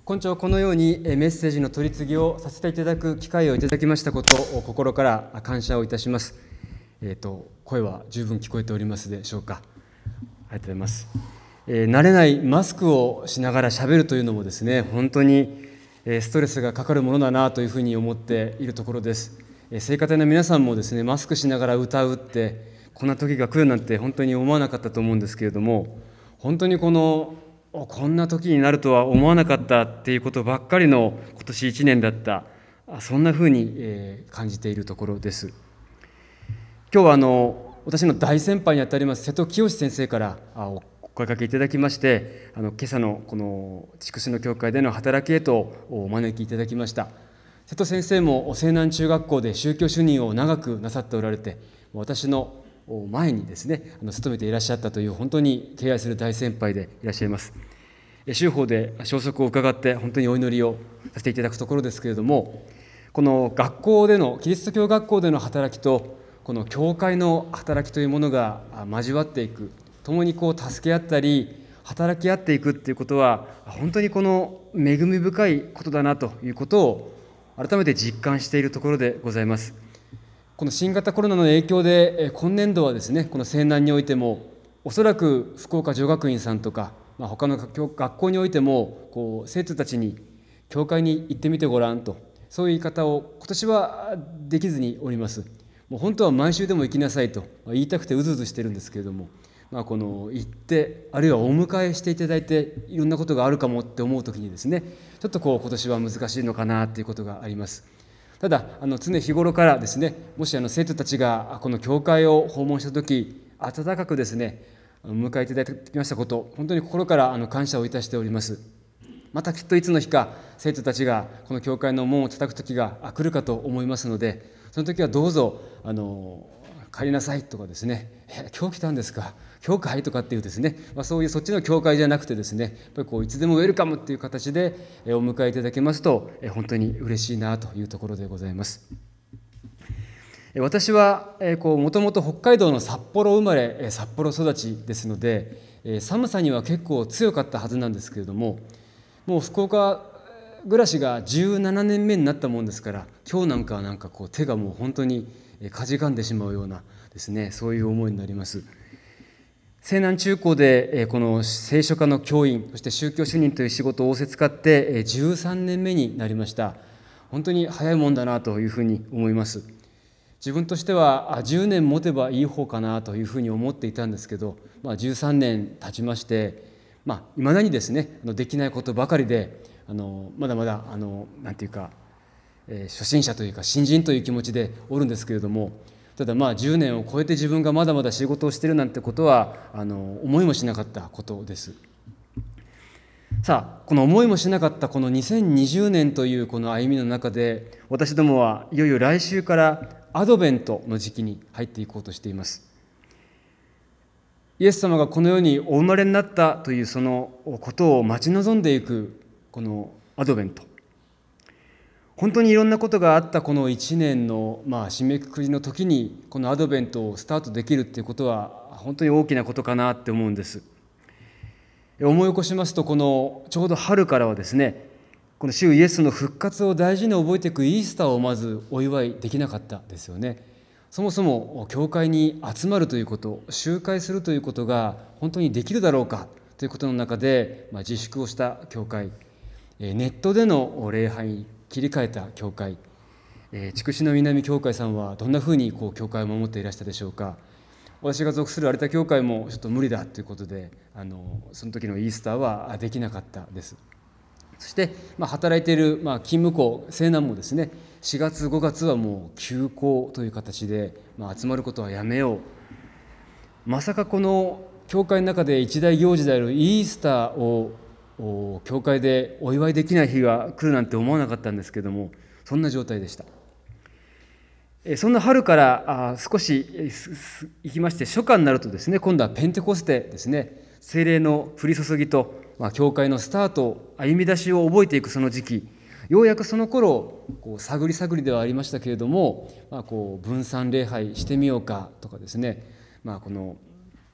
今朝このようにメッセージの取り次ぎをさせていただく機会をいただきましたことを心から感謝をいたします。声は十分聞こえておりますでしょうか。ありがとうございます。慣れないマスクをしながら喋るというのもですね、本当にストレスがかかるものだなというふうに思っているところです。聖歌隊の皆さんもですね、マスクしながら歌うってこんな時が来るなんて本当に思わなかったと思うんですけれども、本当にこんな時になるとは思わなかったっていうことばっかりの今年1年だった、そんなふうに感じているところです。今日は私の大先輩にあたります瀬戸清先生からお声かけいただきまして、今朝のこの筑紫の教会での働きへとお招きいただきました。瀬戸先生も西南中学校で宗教主任を長くなさっておられて、私の前にですね勤めていらっしゃったという本当に敬愛する大先輩でいらっしゃいます。修法で消息を伺って本当にお祈りをさせていただくところですけれども、この学校でのキリスト教学校での働きとこの教会の働きというものが交わっていく、共に助け合ったり働き合っていくっていうことは本当にこの恵み深いことだなということを改めて実感しているところでございます。この新型コロナの影響で今年度はですね、この西南においてもおそらく福岡女学院さんとか、他の学校においても生徒たちに教会に行ってみてごらんと、そういう言い方を今年はできずにおります。もう本当は毎週でも行きなさいと言いたくてうずうずしてるんですけれども、この行ってあるいはお迎えしていただいていろんなことがあるかもって思うときにですね、ちょっと今年は難しいのかなということがあります。ただ常日頃からですね、もし生徒たちがこの教会を訪問したとき温かくですねお迎えいただきましたこと、本当に心から感謝をいたしております。またきっといつの日か生徒たちがこの教会の門を叩く時が来るかと思いますので、その時はどうぞ帰りなさいとかですね、今日来たんですか、教会とかっていうですね、そういうそっちの教会じゃなくてですね、やっぱりいつでもウェルカムっていう形でお迎えいただけますと本当に嬉しいなというところでございます。私はもともと北海道の札幌生まれ札幌育ちですので、寒さには結構強かったはずなんですけれども、もう福岡暮らしが17年目になったもんですから、今日なんかは手がもう本当にかじかんでしまうようなですね、そういう思いになります。西南中高でこの聖書科の教員、そして宗教主任という仕事を仰せつかって13年目になりました。本当に早いもんだなというふうに思います。自分としては10年持てばいい方かなというふうに思っていたんですけど、13年経ちまして、いまだにですねできないことばかりでまだまだなんていうか、初心者というか新人という気持ちでおるんですけれども、ただ10年を超えて自分がまだまだ仕事をしているなんてことは思いもしなかったことです。さあ、この思いもしなかったこの2020年というこの歩みの中で、私どもはいよいよ来週からアドベントの時期に入っていこうとしています。イエス様がこの世にお生まれになったというそのことを待ち望んでいくこのアドベント、本当にいろんなことがあったこの1年の締めくくりの時にこのアドベントをスタートできるっていうことは本当に大きなことかなって思うんです。思い起こしますと、このちょうど春からはですね、この主イエスの復活を大事に覚えていくイースターをまずお祝いできなかったですよね。そもそも教会に集まるということ、集会するということが本当にできるだろうかということの中で、自粛をした教会、ネットでの礼拝に切り替えた教会、筑紫の南教会さんはどんなふうに教会を守っていらしたでしょうか。私が属する有田教会もちょっと無理だということでその時のイースターはできなかったです。そして、働いている、勤務校西南もですね、4月5月はもう休校という形で、集まることはやめよう。まさかこの教会の中で一大行事であるイースターを教会でお祝いできない日が来るなんて思わなかったんですけども、そんな状態でした。そんな春から少し行きまして、初夏になるとですね、今度はペンテコステですね、聖霊の降り注ぎと、教会のスタート、歩み出しを覚えていくその時期、ようやくその頃探り探りではありましたけれども、分散礼拝してみようかとかですね、この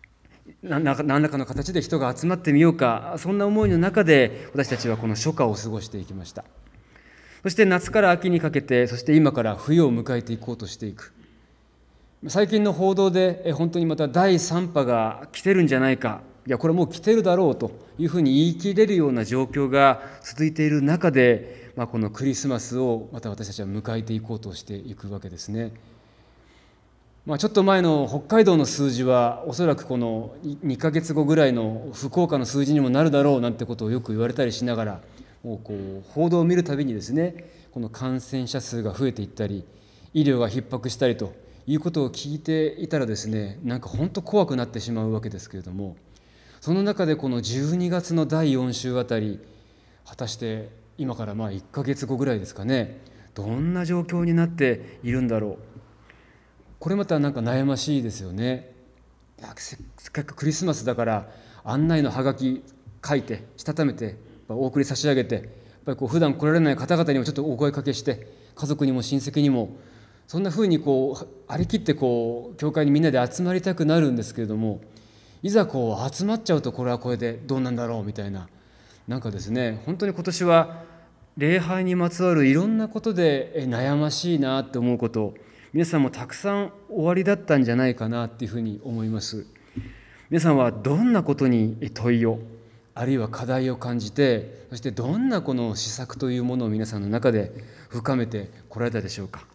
何らかの形で人が集まってみようか、そんな思いの中で私たちはこの初夏を過ごしていきました。そして夏から秋にかけて、そして今から冬を迎えていこうとしていく。最近の報道で本当にまた第3波が来てるんじゃないか、いやこれもう来てるだろうというふうに言い切れるような状況が続いている中で、このクリスマスをまた私たちは迎えていこうとしていくわけですね。ちょっと前の北海道の数字はおそらくこの2ヶ月後ぐらいの福岡の数字にもなるだろうなんてことをよく言われたりしながら、もうこう報道を見るたびにですね、この感染者数が増えていったり医療が逼迫したりということを聞いていたらですね、なんか本当怖くなってしまうわけですけれども、その中でこの12月の第4週あたり、果たして今から1ヶ月後ぐらいですかね、どんな状況になっているんだろう。これまたなんか悩ましいですよね。せっかくクリスマスだから案内のハガキ書いてしたためてお送り差し上げて、やっぱり普段来られない方々にもちょっとお声かけして、家族にも親戚にもそんなふうに張り切って教会にみんなで集まりたくなるんですけれども、いざ集まっちゃうとこれはこれでどうなんだろうみたいな、なんかですね、本当に今年は礼拝にまつわるいろんなことで悩ましいなって思うこと、皆さんもたくさんおありだったんじゃないかなっていうふうに思います。皆さんはどんなことに問いを、あるいは課題を感じて、そしてどんなこの施策というものを皆さんの中で深めてこられたでしょうか。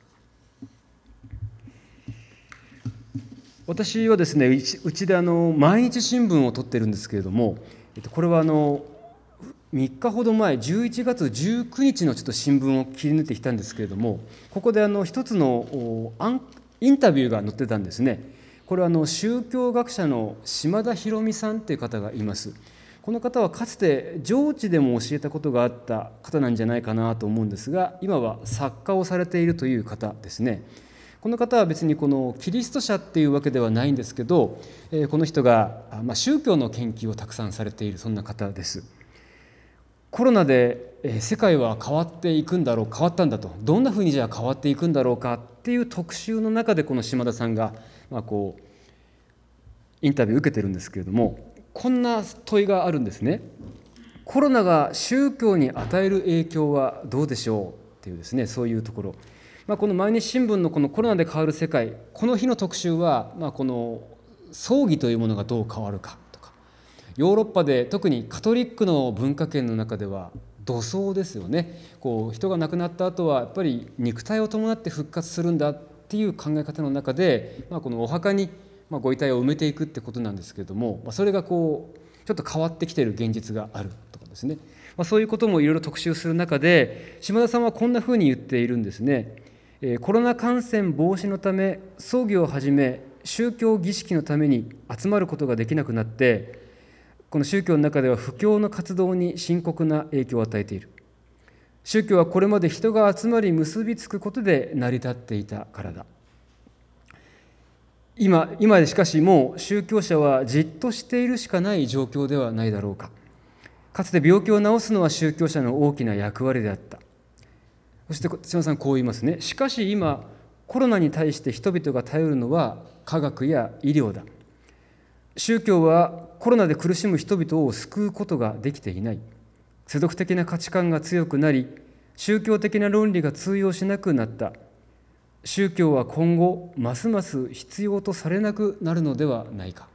私はですね、うちで毎日新聞を取ってるんですけれども、これは3日ほど前、11月19日のちょっと新聞を切り抜いてきたんですけれども、ここで一つのインタビューが載ってたんですね。これは宗教学者の島田博美さんという方がいます。この方はかつて上智でも教えたことがあった方なんじゃないかなと思うんですが、今は作家をされているという方ですね。この方は別にこのキリスト者っていうわけではないんですけど、この人が宗教の研究をたくさんされている、そんな方です。コロナで世界は変わっていくんだろう、変わったんだと、どんなふうにじゃあ変わっていくんだろうかっていう特集の中で、この島田さんがインタビューを受けてるんですけれども、こんな問いがあるんですね。コロナが宗教に与える影響はどうでしょうっていうですね、そういうところ。この毎日新聞のこのコロナで変わる世界、この日の特集は、この葬儀というものがどう変わるかとか、ヨーロッパで特にカトリックの文化圏の中では土葬ですよね。人が亡くなった後はやっぱり肉体を伴って復活するんだっていう考え方の中で、このお墓にご遺体を埋めていくってことなんですけれども、それがちょっと変わってきている現実があるとかですね、そういうこともいろいろ特集する中で、島田さんはこんなふうに言っているんですね。コロナ感染防止のため、葬儀をはじめ宗教儀式のために集まることができなくなって、この宗教の中では布教の活動に深刻な影響を与えている。宗教はこれまで人が集まり結びつくことで成り立っていたからだ。今しかしもう宗教者はじっとしているしかない状況ではないだろうか。かつて病気を治すのは宗教者の大きな役割であった。そして島田さんこう言いますね。しかし今コロナに対して人々が頼るのは科学や医療だ。宗教はコロナで苦しむ人々を救うことができていない。世俗的な価値観が強くなり、宗教的な論理が通用しなくなった。宗教は今後ますます必要とされなくなるのではないか。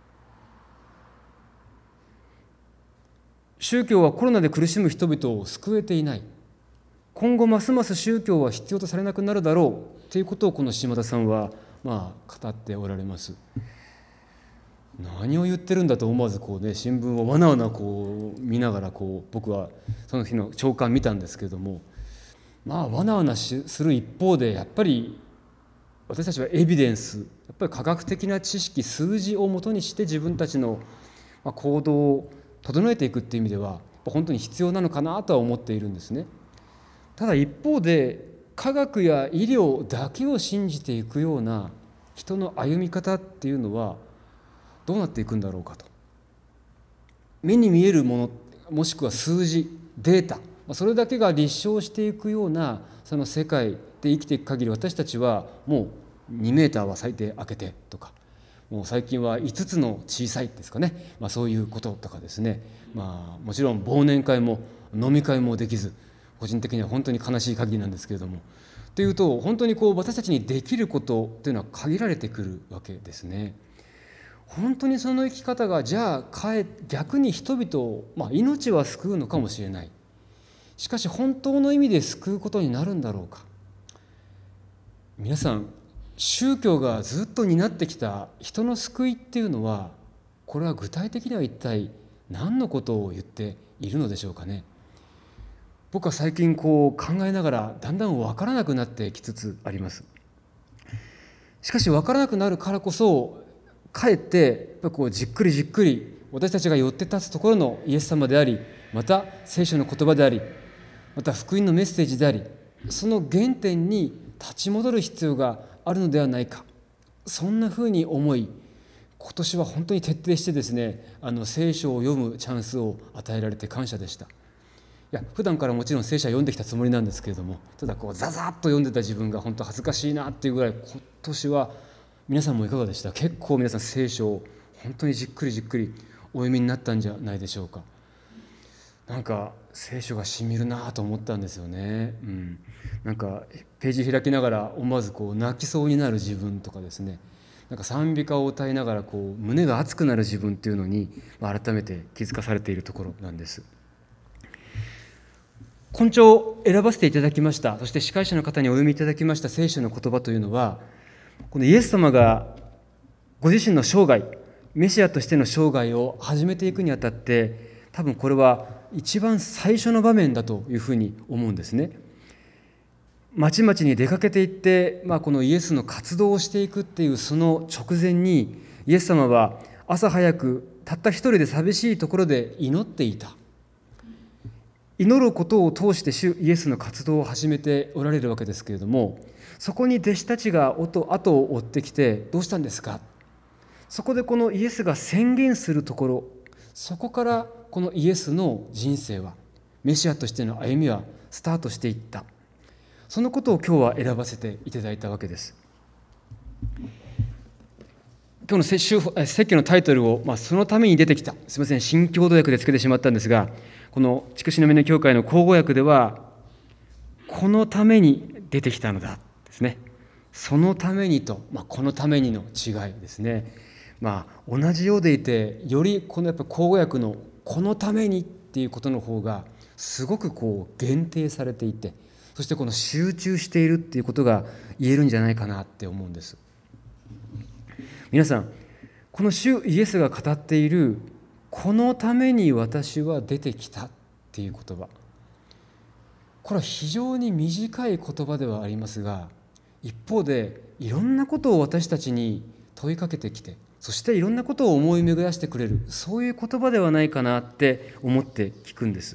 宗教はコロナで苦しむ人々を救えていない。今後ますます宗教は必要とされなくなるだろうということをこの島田さんは語っておられます。何を言ってるんだと思わず新聞をわなわな見ながら僕はその日の朝刊見たんですけれども、わなわなする一方でやっぱり私たちはエビデンス、やっぱり科学的な知識、数字をもとにして自分たちの行動を整えていくっていう意味では本当に必要なのかなとは思っているんですね。ただ一方で科学や医療だけを信じていくような人の歩み方っていうのはどうなっていくんだろうかと。目に見えるもの、もしくは数字、データ、それだけが立証していくようなその世界で生きていく限り、私たちはもう2メーターは最低空けてとか、 もう最近は5つの小さいですかね、そういうこととかですね、もちろん忘年会も飲み会もできず、個人的には本当に悲しい限りなんですけれども、というと本当に私たちにできることというのは限られてくるわけですね。本当にその生き方がじゃあ逆に人々を、命は救うのかもしれない。しかし本当の意味で救うことになるんだろうか。皆さん、宗教がずっと担ってきた人の救いっていうのは、これは具体的には一体何のことを言っているのでしょうかね。僕は最近考えながらだんだん分からなくなってきつつあります。しかし分からなくなるからこそ、かえってじっくりじっくり私たちが寄って立つところのイエス様であり、また聖書の言葉であり、また福音のメッセージであり、その原点に立ち戻る必要があるのではないか、そんなふうに思い、今年は本当に徹底してですね、聖書を読むチャンスを与えられて感謝でした。普段からもちろん聖書は読んできたつもりなんですけれども、ただザザッと読んでた自分が本当恥ずかしいなっていうぐらい、今年は皆さんもいかがでした？結構皆さん聖書を本当にじっくりじっくりお読みになったんじゃないでしょうか。なんか聖書がしみるなと思ったんですよね。なんかページ開きながら思わず泣きそうになる自分とかですね、なんか賛美歌を歌いながら胸が熱くなる自分っていうのに改めて気づかされているところなんです。今朝選ばせていただきました、そして司会者の方にお読みいただきました聖書の言葉というのは、このイエス様がご自身の生涯、メシアとしての生涯を始めていくにあたって、多分これは一番最初の場面だというふうに思うんですね。町々に出かけていって、このイエスの活動をしていくっていうその直前に、イエス様は朝早くたった一人で寂しいところで祈っていた。祈ることを通して主イエスの活動を始めておられるわけですけれども、そこに弟子たちが後を追ってきて、どうしたんですか。そこでこのイエスが宣言するところ、そこからこのイエスの人生は、メシアとしての歩みはスタートしていった。そのことを今日は選ばせていただいたわけです。今日の説教のタイトルを、そのために出てきた、すみません、新共同訳でつけてしまったんですが、この筑紫の峰教会の口語訳では、このために出てきたのだですね。そのためにと、このためにの違いですね。同じようでいて、よりこのやっぱ口語訳のこのためにっていうことの方がすごく限定されていて、そしてこの集中しているっていうことが言えるんじゃないかなって思うんです。皆さん、この主イエスが語っているこのために私は出てきたっていう言葉、これは非常に短い言葉ではありますが、一方でいろんなことを私たちに問いかけてきて、そしていろんなことを思い巡らしてくれる、そういう言葉ではないかなって思って聞くんです。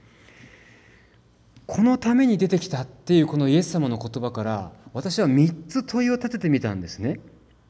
このために出てきたっていうこのイエス様の言葉から、私は3つ問いを立ててみたんですね。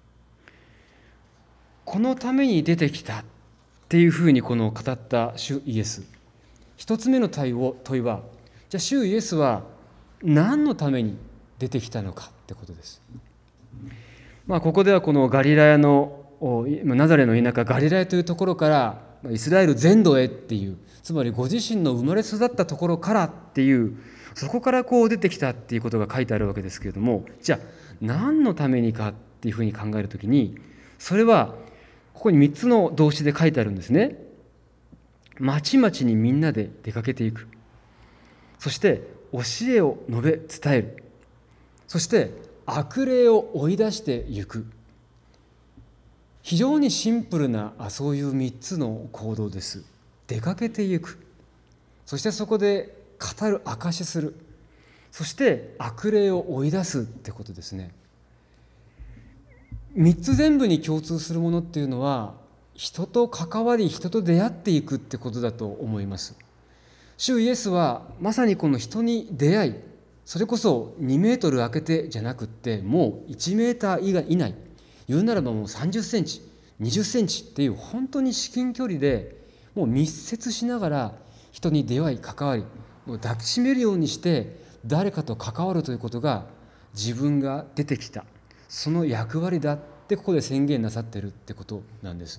このために出てきたっていうふうに語った主イエス、一つ目の問いは、じゃあ主イエスは何のために出てきたのかってことです。ここではこのガリラヤのナザレの田舎ガリラヤというところからイスラエル全土へっていう、つまりご自身の生まれ育ったところからっていう、そこから出てきたっていうことが書いてあるわけですけれども、じゃあ何のためにかっていうふうに考えるときに、それはここに3つの動詞で書いてあるんですね。町々にみんなで出かけていく、そして教えを述べ伝える、そして悪霊を追い出していく。非常にシンプルなそういう3つの行動です。出かけていく、そしてそこで語る、証しする、そして悪霊を追い出すってことですね。3つ全部に共通するものっていうのは、人と関わり、人と出会っていくってことだと思います。主イエスはまさにこの人に出会い、それこそ2メートル空けてじゃなくって、もう1メーター以内、言うならばもう30センチ、20センチっていう本当に至近距離でもう密接しながら人に出会い関わり、もう抱きしめるようにして誰かと関わるということが自分が出てきたその役割だってってここで宣言なさっているってことなんです。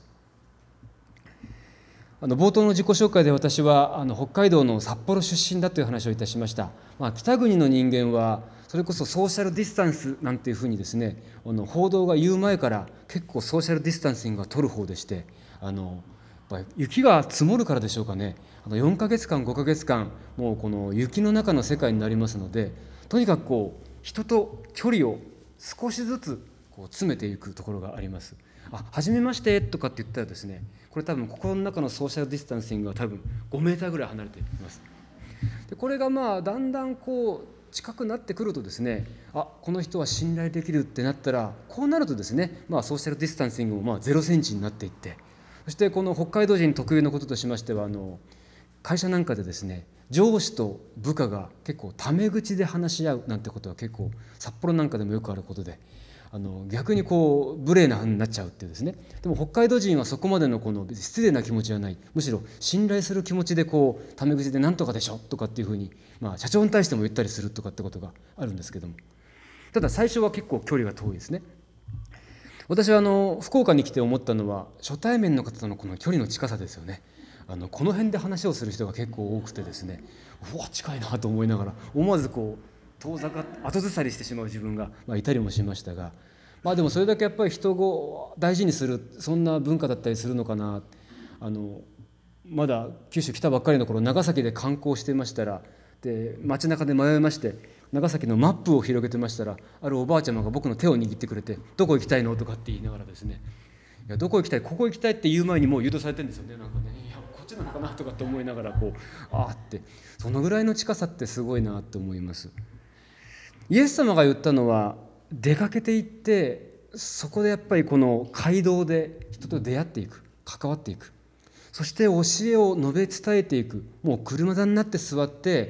冒頭の自己紹介で私は北海道の札幌出身だという話をいたしました。北国の人間はそれこそソーシャルディスタンスなんていうふうにですね、報道が言う前から結構ソーシャルディスタンシングが取る方でして、やっぱり雪が積もるからでしょうかね、4ヶ月間5ヶ月間もうこの雪の中の世界になりますので、とにかくこう人と距離を少しずつこう詰めていくところがあります。初めましてとかって言ったらですね、これ多分心の中のソーシャルディスタンシングは多分5メーターぐらい離れています。でこれがだんだんこう近くなってくるとですね、この人は信頼できるってなったら、こうなるとですね、ソーシャルディスタンシングも0センチになっていって、そしてこの北海道人特有のこととしましては、会社なんかでですね、上司と部下が結構タメ口で話し合うなんてことは結構札幌なんかでもよくあることで、逆にこう無礼な風になっちゃうっていうですね。でも北海道人はそこまでのこの失礼な気持ちはない、むしろ信頼する気持ちでこうタメ口でなんとかでしょとかっていうふうに、社長に対しても言ったりするとかってことがあるんですけども、ただ最初は結構距離が遠いですね。私は福岡に来て思ったのは、初対面の方とのこの距離の近さですよね。この辺で話をする人が結構多くてですね、うわ近いなと思いながら、思わずこう遠ざかって後ずさりしてしまう自分がいたりもしましたが、でもそれだけやっぱり人を大事にする、そんな文化だったりするのかな。まだ九州来たばっかりの頃、長崎で観光してましたら、で街中で迷いまして、長崎のマップを広げてましたら、あるおばあちゃまが僕の手を握ってくれて、どこ行きたいのとかって言いながらですね、いやどこ行きたい、ここ行きたいって言う前にもう誘導されてるんですよね。なんかね、いやこっちなのかなとかって思いながら、こうってそのぐらいの近さってすごいなって思います。イエス様が言ったのは、出かけていってそこでやっぱりこの街道で人と出会っていく、関わっていく、そして教えを述べ伝えていく。もう車座になって座って、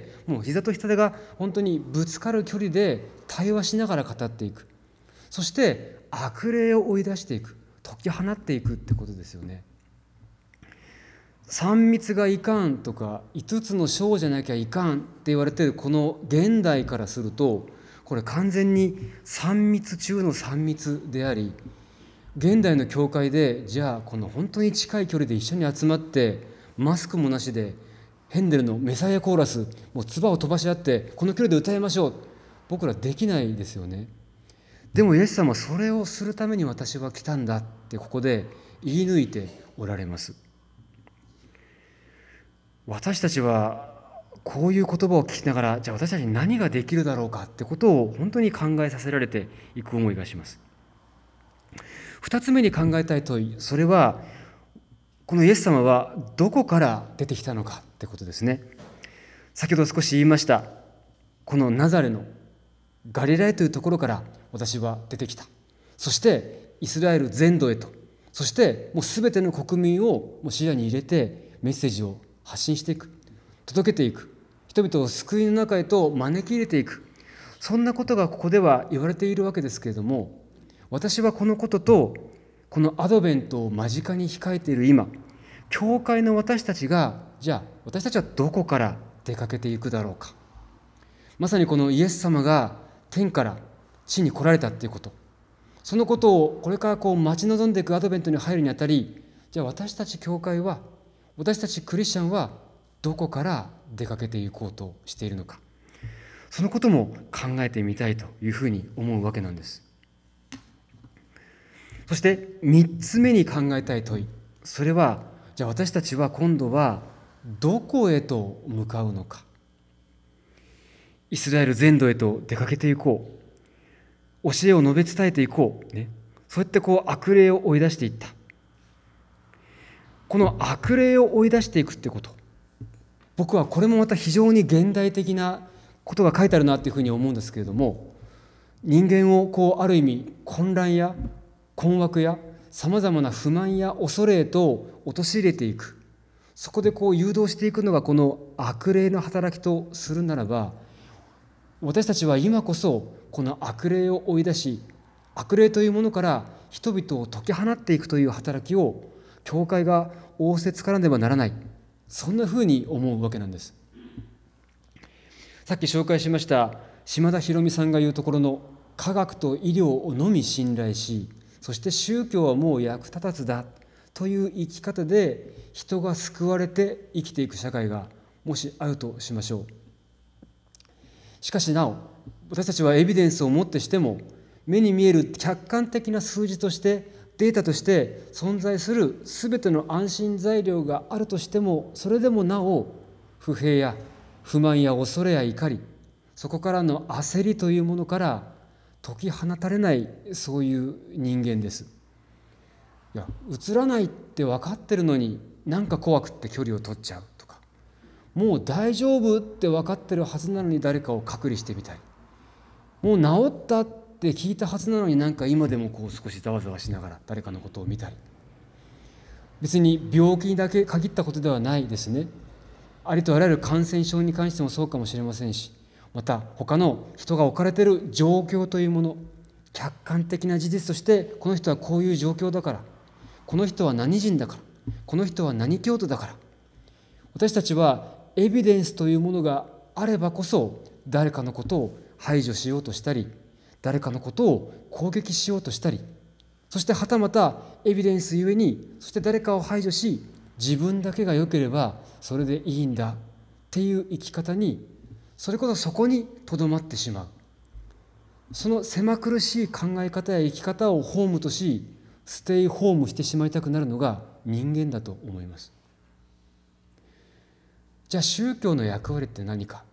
もう膝と膝が本当にぶつかる距離で対話しながら語っていく。そして悪霊を追い出していく、解き放っていくってことですよね。3密がいかんとか5つの章じゃなきゃいかんって言われているこの現代からすると、これ完全に3密中の3密であり、現代の教会でじゃあこの本当に近い距離で一緒に集まってマスクもなしでヘンデルのメサイアコーラス、もう唾を飛ばし合ってこの距離で歌いましょう、僕らできないですよね。でもイエス様はそれをするために私は来たんだってここで言い抜いておられます。私たちはこういう言葉を聞きながら、じゃあ私たちに何ができるだろうかってことを本当に考えさせられていく思いがします。2つ目に考えたい問い、それはこのイエス様はどこから出てきたのかってことですね。先ほど少し言いました、このナザレのガリラヤというところから私は出てきた。そしてイスラエル全土へと、そしてもう全ての国民をもう視野に入れてメッセージを発信していく、届けていく、人々を救いの中へと招き入れていく、そんなことがここでは言われているわけですけれども、私はこのこととこのアドベントを間近に控えている今、教会の私たちが、じゃあ私たちはどこから出かけていくだろうか。まさにこのイエス様が天から地に来られたっていうこと、そのことをこれからこう待ち望んでいくアドベントに入るにあたり、じゃあ私たち教会は、私たちクリスチャンはどこから出かけていこうとしているのか、そのことも考えてみたいというふうに思うわけなんです。そして3つ目に考えたい問い、それはじゃあ私たちは今度はどこへと向かうのか。イスラエル全土へと出かけていこう、教えを述べ伝えていこう、ね、そうやってこう悪霊を追い出していった。この悪霊を追い出していくってこと、僕はこれもまた非常に現代的なことが書いてあるなというふうに思うんですけれども、人間をこうある意味混乱や困惑やさまざまな不満や恐れへと陥れていく、そこでこう誘導していくのがこの悪霊の働きとするならば、私たちは今こそこの悪霊を追い出し、悪霊というものから人々を解き放っていくという働きを教会が仰せつからねばならない、そんなふうに思うわけなんです。さっき紹介しました島田博美さんが言うところの科学と医療をのみ信頼し、 そして宗教はもう役立たずだという生き方で人が救われて生きていく社会がもしあるとしましょう。しかしなお、私たちはエビデンスをもってしても、目に見える客観的な数字としてデータとして存在するすべての安心材料があるとしても、それでもなお不平や不満や恐れや怒り、そこからの焦りというものから解き放たれない、そういう人間です。いや、映らないって分かってるのになんか怖くって距離を取っちゃうとか、もう大丈夫って分かってるはずなのに誰かを隔離してみたり、もう治ったって聞いたはずなのになんか今でもこう少しざわざわしながら誰かのことを見たり、別に病気にだけ限ったことではないですね。ありとあらゆる感染症に関してもそうかもしれませんし、また他の人が置かれている状況というもの、客観的な事実としてこの人はこういう状況だから、この人は何人だから、この人は何教徒だから、私たちはエビデンスというものがあればこそ誰かのことを排除しようとしたり、誰かのことを攻撃しようとしたり、そしてはたまたエビデンスゆえに、そして誰かを排除し自分だけが良ければそれでいいんだっていう生き方に、それこそそこにとどまってしまう。その狭苦しい考え方や生き方をホームとし、ステイホームしてしまいたくなるのが人間だと思います。じゃあ宗教の役割って何か。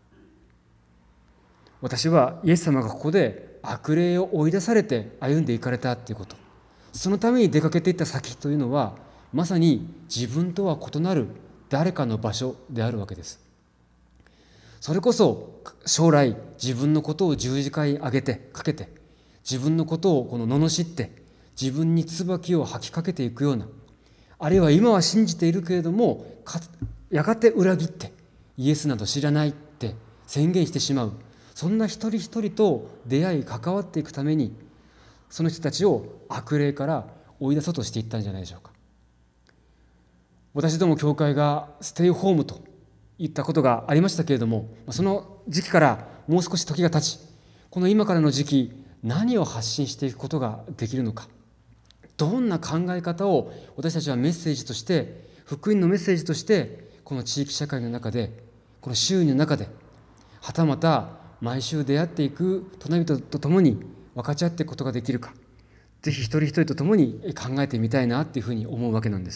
私はイエス様がここで悪霊を追い出されて歩んでいかれたということ、そのために出かけていった先というのは、まさに自分とは異なる誰かの場所であるわけです。それこそ将来自分のことを十字架にかけて、自分のことを罵って自分に椿を吐きかけていくような、あるいは今は信じているけれどもやがて裏切ってイエスなど知らないって宣言してしまう、そんな一人一人と出会い関わっていくために、その人たちを悪霊から追い出そうとしていったんじゃないでしょうか。私ども教会がステイホームといったことがありましたけれども、その時期からもう少し時が経ち、この今からの時期、何を発信していくことができるのか、どんな考え方を私たちはメッセージとして、福音のメッセージとしてこの地域社会の中で、この周囲の中で、はたまた毎週出会っていく隣人と共に分かち合っていくことができるか、ぜひ一人一人と共に考えてみたいなというふうに思うわけなんです。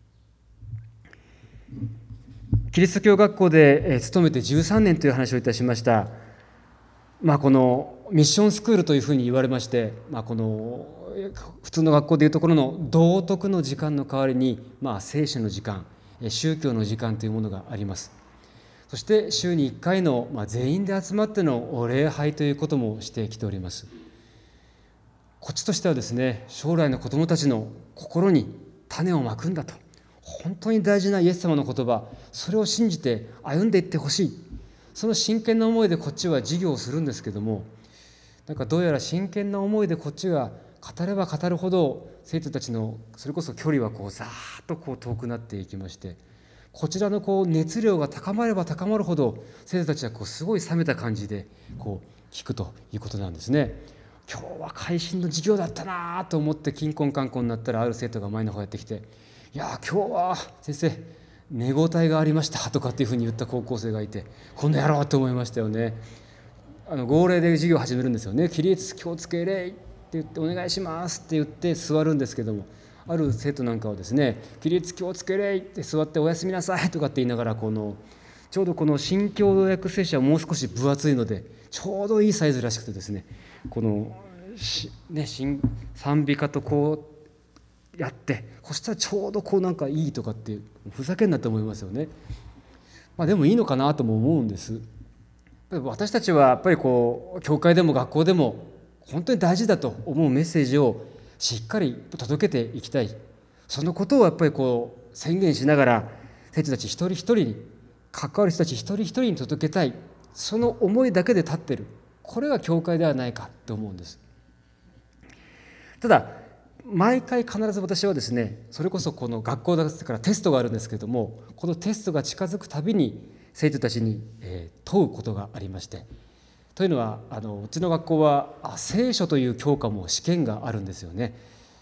キリスト教学校で勤めて13年という話をいたしました。このミッションスクールというふうに言われまして、この普通の学校でいうところの道徳の時間の代わりに、聖書の時間、宗教の時間というものがあります。そして週に1回の全員で集まっての礼拝ということもしてきております。こっちとしてはですね、将来の子どもたちの心に種をまくんだと、本当に大事なイエス様の言葉、それを信じて歩んでいってほしい、その真剣な思いでこっちは授業をするんですけども、どうやら真剣な思いでこっちが語れば語るほど生徒たちのそれこそ距離はザーッと遠くなっていきまして、こちらの熱量が高まれば高まるほど生徒たちはすごい冷めた感じで聞くということなんですね。今日は改心の授業だったなと思ってキンコンカンコンになったら、ある生徒が前の方やってきて、いや今日は先生寝応えがありましたとかっていうふうに言った高校生がいて、この野郎と思いましたよね。号令で授業を始めるんですよね。起立気をつけ礼って言って、お願いしますって言って座るんですけども、ある生徒なんかはですね、起立気をつけ礼って座っておやすみなさいとかって言いながら、ちょうどこの新共同訳聖書はもう少し分厚いのでちょうどいいサイズらしくてですね、賛美歌とやって、そしたらちょうどいいとかっていう、ふざけんなと思いますよね。でもいいのかなとも思うんです。私たちはやっぱり教会でも学校でも本当に大事だと思うメッセージをしっかり届けていきたい。そのことをやっぱり宣言しながら、生徒たち一人一人に、関わる人たち一人一人に届けたい、その思いだけで立っている、これが教会ではないかと思うんです。ただ毎回必ず私はですね、それこそこの学校だからテストがあるんですけれども、このテストが近づくたびに生徒たちに問うことがありまして、というのはうちの学校は聖書という教科も試験があるんですよね。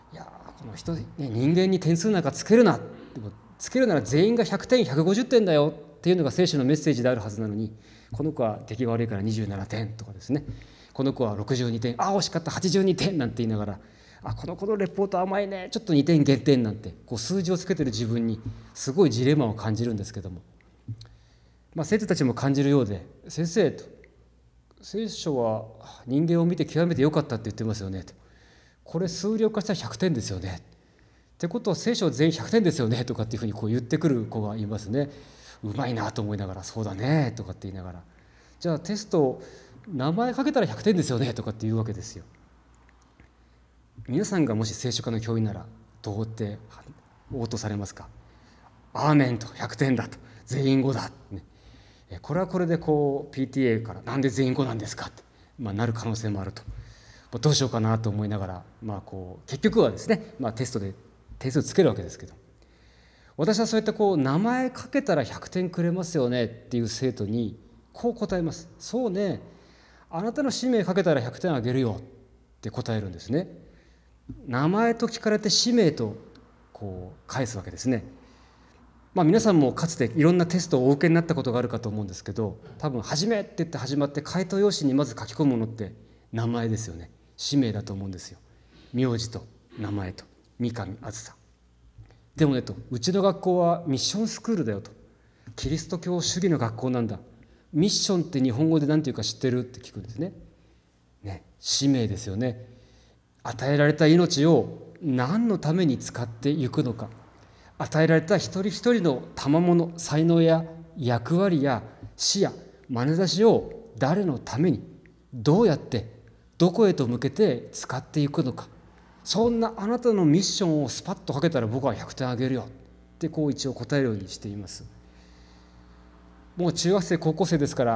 いやこの人、人間に点数なんかつけるな、でもつけるなら全員が100点150点だよっていうのが聖書のメッセージであるはずなのに、この子は出来が悪いから27点とかですね、この子は62点、惜しかった82点なんて言いながら、この子のレポート甘いね、ちょっと2点減点なんて数字をつけてる自分にすごいジレンマを感じるんですけども、生徒たちも感じるようで、先生と、聖書は人間を見て極めて良かったって言ってますよねと、これ数量化したら100点ですよねってことは聖書は全員100点ですよねとかっていうふうに言ってくる子がいますね。うまいなと思いながら、そうだねとかって言いながら、じゃあテスト名前かけたら100点ですよねとかって言うわけですよ。皆さんがもし聖書科の教員ならどうって応答されますか？アーメンと、100点だと、全員5だ、ね、これはこれでPTA からなんで全員5なんですかって、なる可能性もあると、どうしようかなと思いながら、結局はですね、テストで点数つけるわけですけど、私はそうやって名前かけたら100点くれますよねっていう生徒にこう答えます。そうね、あなたの氏名かけたら100点あげるよって答えるんですね。名前と聞かれて氏名と返すわけですね。皆さんもかつていろんなテストをお受けになったことがあるかと思うんですけど、多分初めって言って始まって回答用紙にまず書き込むものって名前ですよね。氏名だと思うんですよ。名字と名前と、三上あずさ。でもねと、うちの学校はミッションスクールだよと、キリスト教主義の学校なんだ、ミッションって日本語で何て言うか知ってるって聞くんですね。使命ですよね。与えられた命を何のために使っていくのか、与えられた一人一人の賜物、才能や役割や視野、眼差しを誰のために、どうやってどこへと向けて使っていくのか、そんなあなたのミッションをスパッとかけたら僕は100点あげるよって一応答えるようにしています。もう中学生高校生ですから、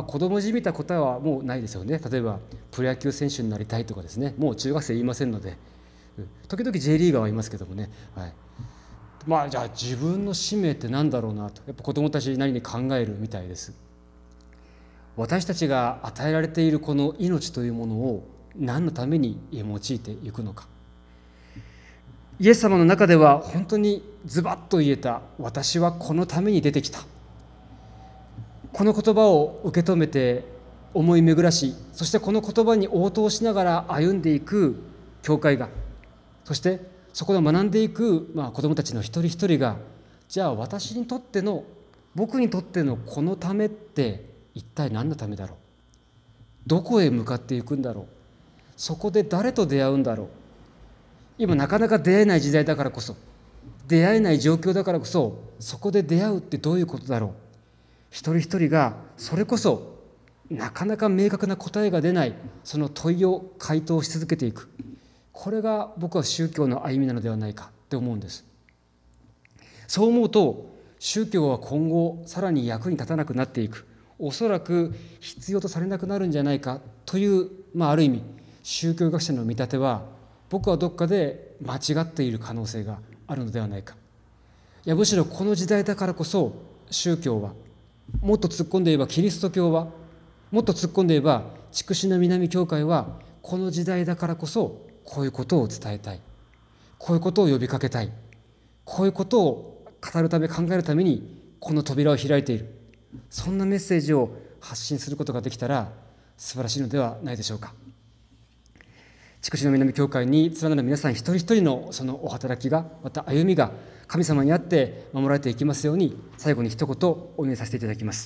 子供じみた答えはもうないですよね。例えばプロ野球選手になりたいとかですね、もう中学生言いませんので、時々 J リーガーはいますけどもね、じゃあ自分の使命って何だろうなと、やっぱ子どもたちなりに考えるみたいです。私たちが与えられているこの命というものを何のために用いていくのか。イエス様の中では本当にズバッと言えた、私はこのために出てきた。この言葉を受け止めて思い巡らし、そしてこの言葉に応答しながら歩んでいく教会が、そしてそこで学んでいく子どもたちの一人一人が、じゃあ私にとっての、僕にとってのこのためって一体何のためだろう、どこへ向かっていくんだろう、そこで誰と出会うんだろう、今なかなか出会えない時代だからこそ、出会えない状況だからこそ、そこで出会うってどういうことだろう、一人一人がそれこそなかなか明確な答えが出ないその問いを回答し続けていく、これが僕は宗教の歩みなのではないかって思うんです。そう思うと宗教は今後さらに役に立たなくなっていく、おそらく必要とされなくなるんじゃないかという、ある意味宗教学者の見立ては、僕はどっかで間違っている可能性があるのではないか。いや、むしろこの時代だからこそ宗教は、もっと突っ込んで言えばキリスト教は、もっと突っ込んで言えば筑紫の南教会は、この時代だからこそこういうことを伝えたい、こういうことを呼びかけたい、こういうことを語るため、考えるためにこの扉を開いている、そんなメッセージを発信することができたら素晴らしいのではないでしょうか。筑紫の南教会に連なる皆さん一人一人のそのお働きが、また歩みが神様にあって守られていきますように、最後に一言お祈りさせていただきます。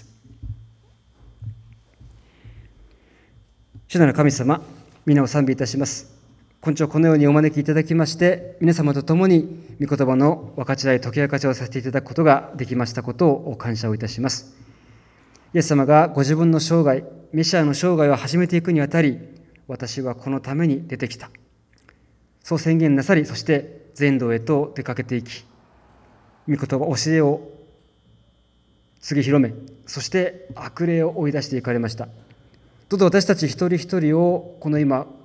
主なる神様、皆を賛美いたします。今朝このようにお招きいただきまして、皆様と共に御言葉の分かち合い、解き明かしをさせていただくことができましたことを感謝をいたします。イエス様がご自分の生涯、メシアの生涯を始めていくにあたり、私はこのために出てきた、そう宣言なさり、そして全土へと出かけていき、御言葉、教えを告げ広め、そして悪霊を追い出していかれました。どうぞ私たち一人一人をこの今